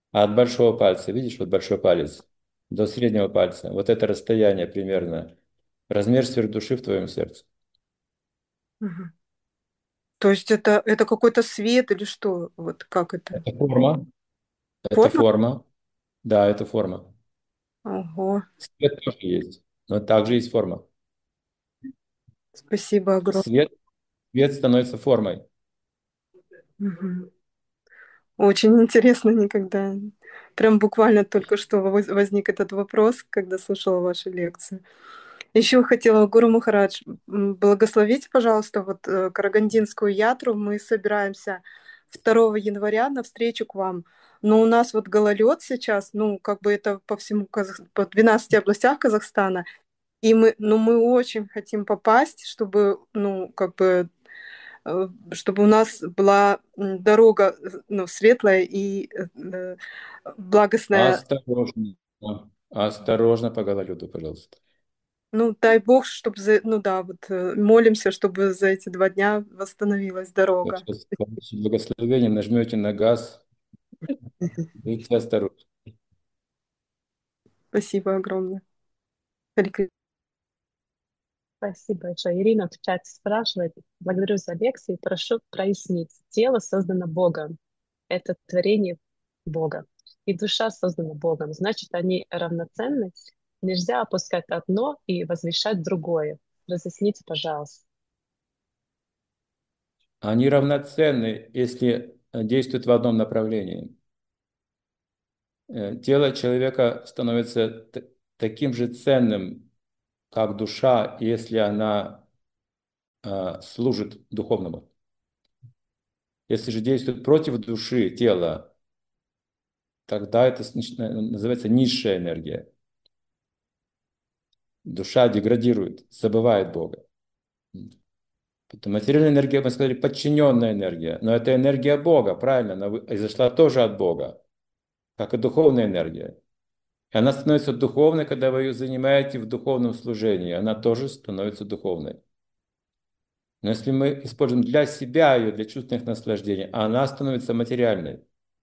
А от большого пальца, видишь, вот большой палец, до среднего пальца, вот это расстояние примерно, размер сфер души в твоем сердце. Мгм. То есть это, это какой-то свет или что? Вот как это? Это форма, это Форма? форма, да, это форма. Ого, Свет тоже есть, но также есть форма. спасибо огромное. Свет, свет становится формой. Мгм. Очень интересно никогда. Прям буквально только что воз- возник этот вопрос, когда слушала ваши лекции. Еще хотела, Гуру Махарадж, м, благословите, пожалуйста, вот э, Карагандинскую ятру. Мы собираемся второго января на встречу к вам. Но у нас вот гололед сейчас, ну, как бы это по всему, Казах... по двенадцати областях Казахстана. И мы, ну, мы очень хотим попасть, чтобы, ну, как бы, э, чтобы у нас была м, дорога, э, ну, светлая и э, э, благостная. Осторожно, осторожно по гололеду, пожалуйста. Ну, дай Бог, чтобы за, ну да, вот э, молимся, чтобы за эти два дня восстановилась Так дорога. что с помощью благословения нажмете на газ, будьте осторожны. Спасибо огромное. Харе Кришна. Спасибо большое. Ирина в чате спрашивает. Благодарю за лекции. Прошу прояснить. Тело создано Богом. Это творение Бога. И душа создана Богом. Значит, они равноценны. Нельзя опускать одно и возвышать другое. Разъясните, пожалуйста. Они равноценны, если действуют в одном направлении. Э, Тело человека становится т- таким же ценным, как душа, если она э, служит духовному. Если же действует против души, тела, тогда это с- нач- называется низшая энергия. Душа деградирует, забывает Бога. Поэтому материальная энергия, мы сказали, подчиненная энергия, но это энергия Бога, правильно, она вы- изошла тоже от Бога, как и духовная энергия. И она становится духовной, когда вы ее занимаете в духовном служении, она тоже становится духовной. Но если мы используем для себя ее, для чувственных наслаждений, она становится материальной.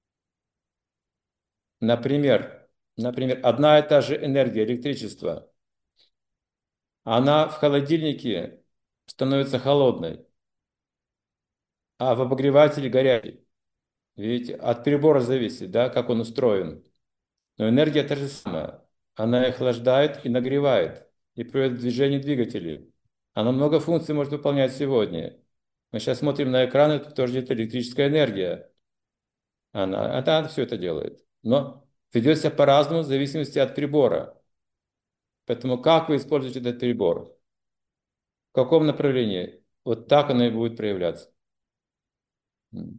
Например, например, одна и та же энергия, электричество, она в холодильнике становится холодной, а в обогревателе горячей. Видите, от прибора зависит, да, как он устроен. Но энергия та же самая. Она и охлаждает, и нагревает, и приводит в движение двигателей. Она много функций может выполнять сегодня. Мы сейчас смотрим на экран, это тоже идет электрическая энергия. Она, она все это делает. Но ведет себя по-разному в зависимости от прибора. Поэтому как вы используете этот прибор? В каком направлении? Вот так оно и будет проявляться. М.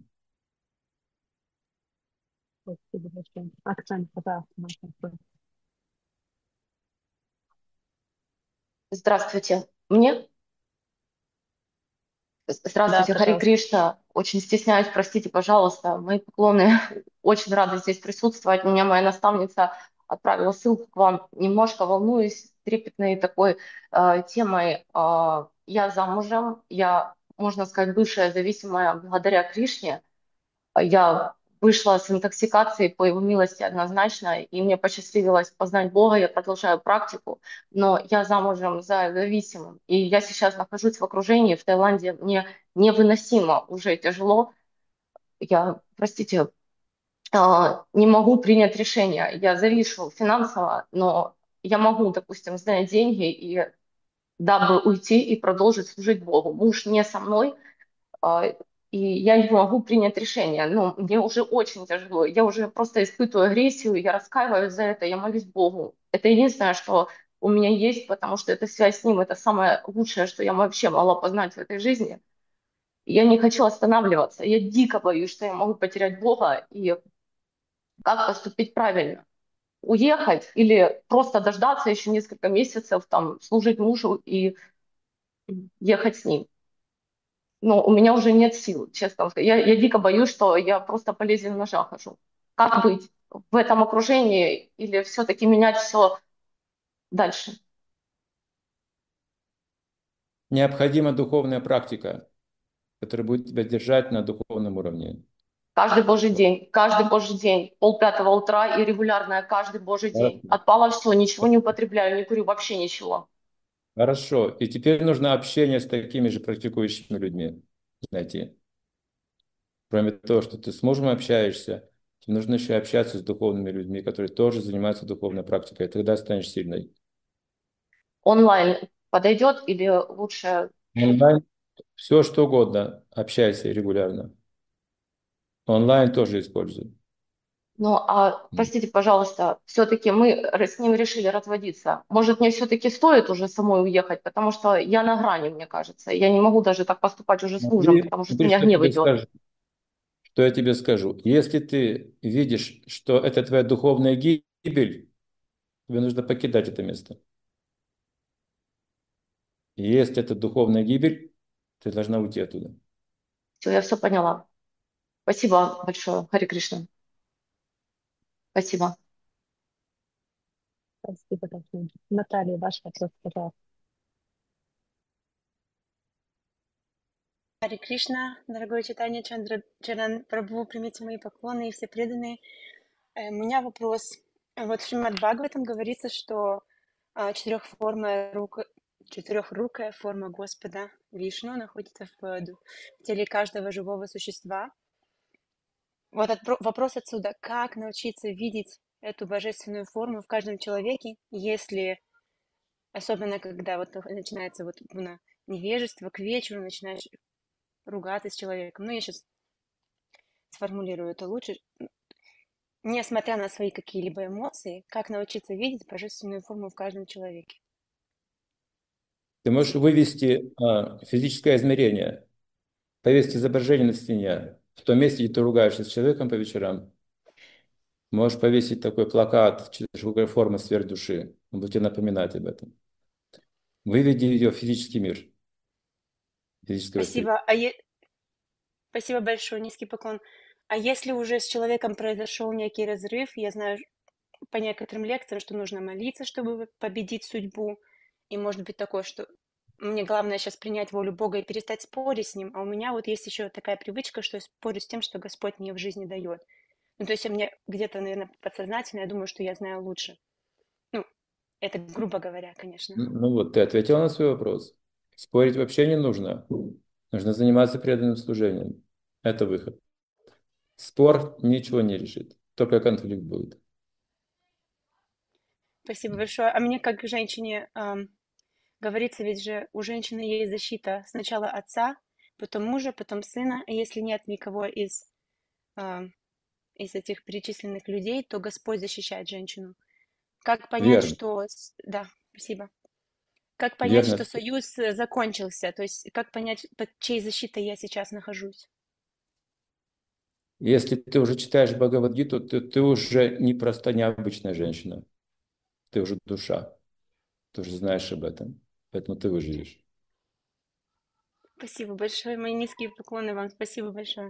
Спасибо большое. Оксана, пожалуйста, микрофон. Здравствуйте. Мне? Да, Здравствуйте, Хари пожалуйста. Кришна. Очень стесняюсь, простите, пожалуйста. Мои поклоны. Очень рада здесь присутствовать. Меня моя наставница отправила ссылку к вам. Немножко волнуюсь трепетной такой э, темой. Э, я замужем, я, можно сказать, бывшая зависимая благодаря Кришне. Я вышла с интоксикацией по его милости однозначно, и мне посчастливилось познать Бога, я продолжаю практику, но я замужем за зависимым, и я сейчас нахожусь в окружении в Таиланде, мне невыносимо, уже тяжело, я, простите, а, не могу принять решение, я завишу финансово, но я могу, допустим, снять деньги, и дабы уйти и продолжить служить Богу. Муж не со мной, а, и я не могу принять решение. Ну, мне уже очень тяжело. Я уже просто испытываю агрессию, я раскаиваюсь за это, я молюсь Богу. Это единственное, что у меня есть, потому что эта связь с Ним, это самое лучшее, что я вообще могла познать в этой жизни. Я не хочу останавливаться. Я дико боюсь, что я могу потерять Бога. И как поступить правильно? Уехать или просто дождаться еще несколько месяцев, там, служить мужу и ехать с ним? Но у меня уже нет сил, честно вам сказать. Я, я дико боюсь, что я просто по лезвию ножа хожу. Как быть в этом окружении или все-таки менять все дальше? Необходима духовная практика, которая будет тебя держать на духовном уровне. Каждый божий день, каждый божий день, полпятого утра и регулярная каждый божий день. Хорошо. Отпало все, ничего не употребляю, не курю, вообще ничего. Хорошо. И теперь нужно общение с такими же практикующими людьми найти. Кроме того, что ты с мужем общаешься, тебе нужно еще общаться с духовными людьми, которые тоже занимаются духовной практикой. И тогда станешь сильной. Онлайн подойдет или лучше? Онлайн все что угодно. Общайся регулярно. Онлайн тоже используй. Ну, а, простите, пожалуйста, все-таки мы р- с ним решили разводиться. Может, мне все-таки стоит уже самой уехать, потому что я на грани, мне кажется. Я не могу даже так поступать уже с мужем, Смотри, потому что смотри, меня что я гнев тебе идет. скажу. Что я тебе скажу. Если ты видишь, что это твоя духовная гибель, тебе нужно покидать это место. Если это духовная гибель, ты должна уйти оттуда. Все, я все поняла. Спасибо большое, Хари Кришна. Спасибо. Спасибо, Дафна. Наталья, ваш вопрос, пожалуйста. Харе Кришна, дорогой читание Чандра Чаран Прабху, примите мои поклоны и все преданные. Э, У меня вопрос. Вот в Шримад Бхагаватам говорится, что а, четырехформая рука, четырехрукая форма Господа Вишну находится в, ду- в теле каждого живого существа. Вот отпро- вопрос отсюда, как научиться видеть эту божественную форму в каждом человеке, если, особенно когда вот начинается вот именно невежество, к вечеру начинаешь ругаться с человеком. Ну, я сейчас сформулирую это лучше. Несмотря на свои какие-либо эмоции, как научиться видеть божественную форму в каждом человеке? Ты можешь вывести а, физическое измерение, повесить изображение на стене. В том месте, где ты ругаешься с человеком по вечерам, можешь повесить такой плакат четырехугольной формы сверх души. Он будет тебе напоминать об этом. Выведи ее в физический мир, физическое восприятие. Спасибо. А е- Спасибо большое, низкий поклон. А если уже с человеком произошел некий разрыв, я знаю по некоторым лекциям, что нужно молиться, чтобы победить судьбу, и может быть такое, что мне главное сейчас принять волю Бога и перестать спорить с Ним, а у меня вот есть еще такая привычка, что я спорю с тем, что Господь мне в жизни дает. Ну, то есть у меня где-то, наверное, подсознательно, я думаю, что я знаю лучше. Ну, это грубо говоря, конечно. Ну ну вот, ты ответил на свой вопрос. Спорить вообще не нужно. Нужно заниматься преданным служением. Это выход. Спор ничего не решит, только конфликт будет. Спасибо большое. А мне, как женщине, ам, говорится, ведь же у женщины есть защита сначала отца, потом мужа, потом сына. И если нет никого из, ам, из этих перечисленных людей, то Господь защищает женщину. Как понять, Верно, что... с- Да, спасибо. Как понять, верно. что союз э, закончился? То есть как понять, под чьей защитой я сейчас нахожусь? Если ты уже читаешь Бхагавадгиту, ты, ты уже не просто необычная женщина, ты уже душа, ты уже знаешь об этом, поэтому ты выживешь. Спасибо большое. Мои низкие поклоны вам. Спасибо большое.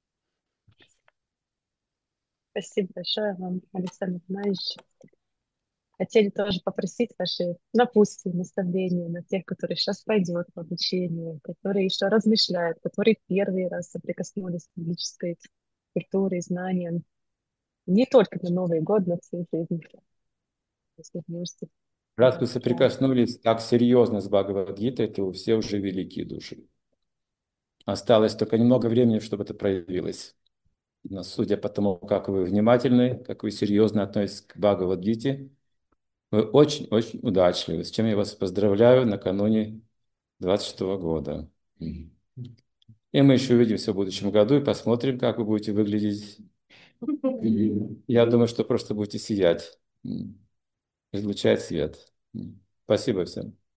Спасибо большое вам, Александр Иванович. Хотели тоже попросить ваши напутствия, наставления на тех, которые сейчас пойдут в обучение, которые еще размышляют, которые первый раз соприкоснулись с ведической культурой, знанием. Не только на Новый год, но всю жизнь. Если можете Раз вы да. соприкоснулись так серьезно с Бхагавадгитой, то вы все уже великие души. Осталось только немного времени, чтобы это проявилось. Но судя по тому, как вы внимательны, как вы серьезно относитесь к Бхагавадгите, вы очень-очень удачливы, с чем я вас поздравляю накануне двадцать шестого года. Мгм. И мы еще увидимся в будущем году и посмотрим, как вы будете выглядеть. Мгм. Я думаю, что просто будете сиять, м, излучать свет. М. Спасибо всем.